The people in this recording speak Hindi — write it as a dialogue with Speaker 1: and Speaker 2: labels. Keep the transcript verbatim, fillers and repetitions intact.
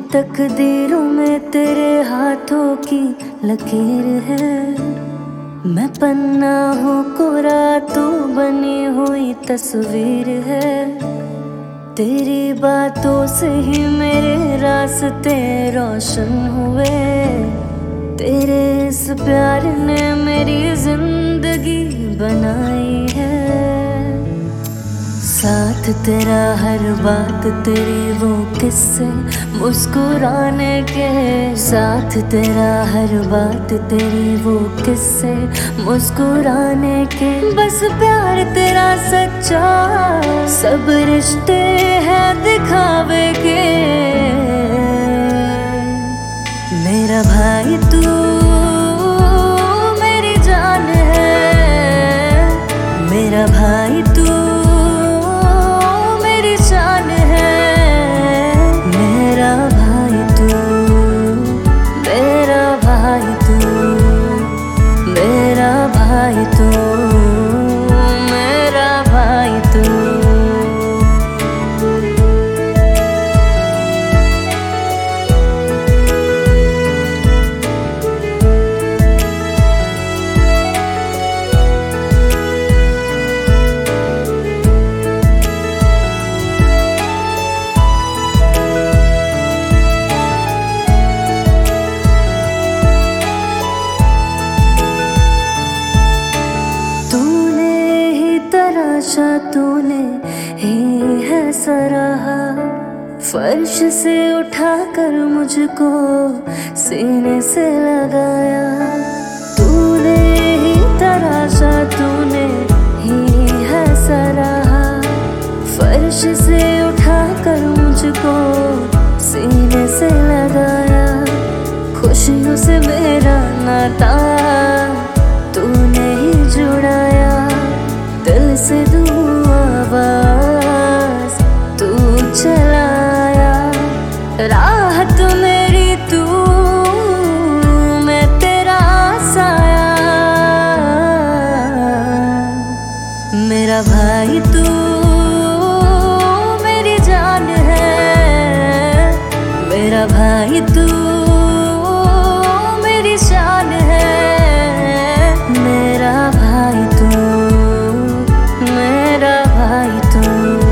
Speaker 1: तकदीरों में तेरे हाथों की लकीर है। मैं पन्ना हूँ कोरा, तू बनी हुई तस्वीर है। तेरी बातों से ही मेरे रास्ते रोशन हुए। तेरे इस प्यार ने मेरी जिंदगी बनाई है। साथ तेरा हर बात तेरी वो किस्से मुस्कुराने के। साथ तेरा हर बात तेरी वो किस्से मुस्कुराने के। बस प्यार तेरा सच्चा, सब रिश्ते हैं दिखावे के। मेरा भाई तू मेरी जान है। मेरा भाई तू शान है। मेरा भाई तू, मेरा भाई तू, मेरा भाई तू, मेरा भाई तू। तराशा तूने ही है सराहा। फर्श से उठाकर मुझको सीने से लगाया। तूने ही तराशा तूने ही है सराहा। फर्श से उठाकर मुझको सीने से लगाया। खुशियों से मेरा नाता तूने ही जुड़ाया। दिल से दूँ आवाज तू चलाया। राहत मेरी तू, मैं तेरा साया। मेरा भाई तू मेरी जान है। मेरा भाई तू मेरी शान है। मेरा भाई तू, मेरा भाई तू।